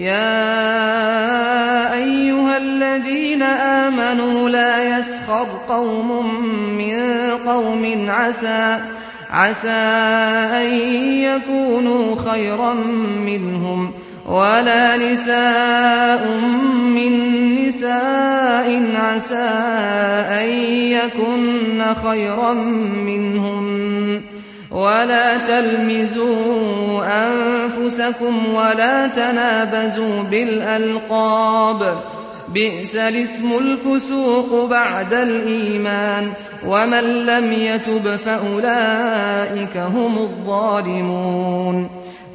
يا أيها الذين آمنوا لا يسخر قوم من قوم عسى أن يكونوا خيرا منهم ولا نساء من نساء عسى أن يكن خيرا منهن ولا تلمزوا أنفسكم ولا تنابزوا بالألقاب بئس الاسم الفسوق بعد الإيمان ومن لم يتب فأولئك هم الظالمون